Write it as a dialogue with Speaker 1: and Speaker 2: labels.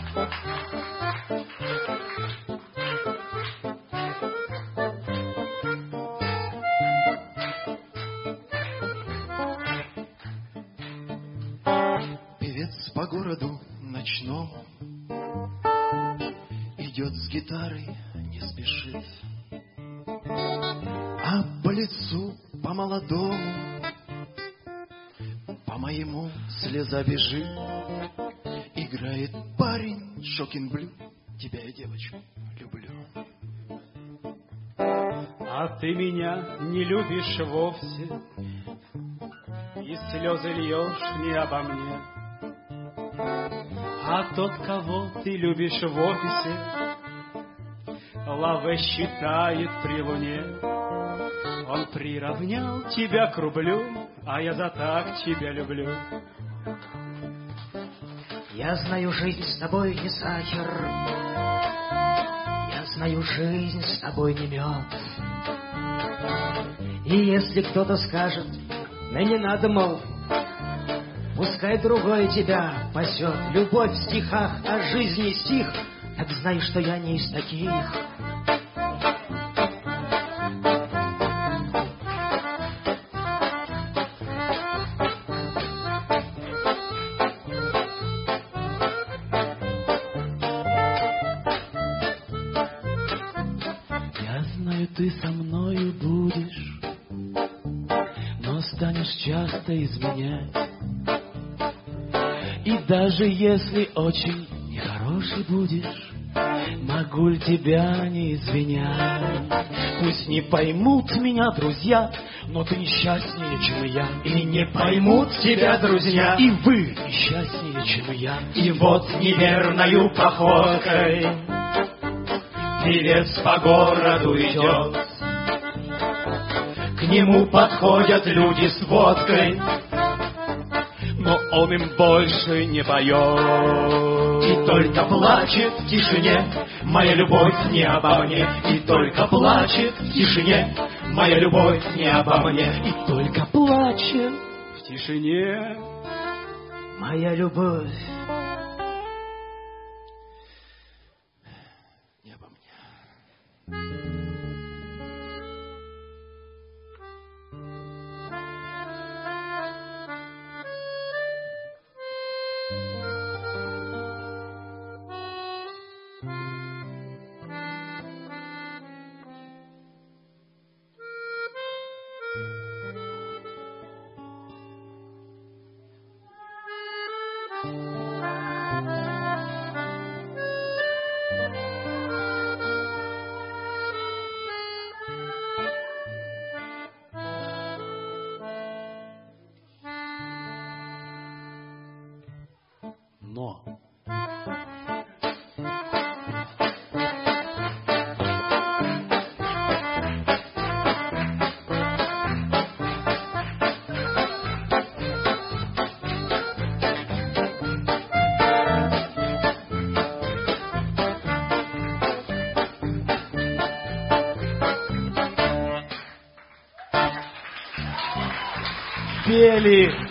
Speaker 1: Певец по городу ночному идет с гитарой, не спешит, а по лицу, по молодому, по моему слеза бежит. Играет парень шокинг-блю, тебя я, девочку, люблю.
Speaker 2: А ты меня не любишь вовсе, и слезы льешь не обо мне. А тот, кого ты любишь в офисе, лаве считает при луне. Он приравнял тебя к рублю, а я за так тебя люблю.
Speaker 3: Я знаю, жизнь с тобой не сахар, я знаю, жизнь с тобой не мед. И если кто-то скажет, да не надо, мол, пускай другой тебя пасет. Любовь в стихах, а жизни стих, так знай, что я не из таких.
Speaker 4: Я знаю, ты со мною будешь, но станешь часто изменять. И даже если очень нехороший будешь, могу ли тебя не извинять? Пусть не поймут меня друзья, но ты несчастнее, чем я.
Speaker 3: И не поймут тебя друзья,
Speaker 4: И вы несчастнее, чем я.
Speaker 3: и вот неверною походкой певец по городу идет. К нему подходят люди с водкой,
Speaker 4: Но он им больше не поет.
Speaker 3: и только плачет в тишине моя любовь не обо мне. И только плачет в тишине моя любовь не обо мне.
Speaker 4: И только плачет
Speaker 2: В тишине
Speaker 3: Моя любовь.
Speaker 1: Не обо мне.
Speaker 4: но. Пели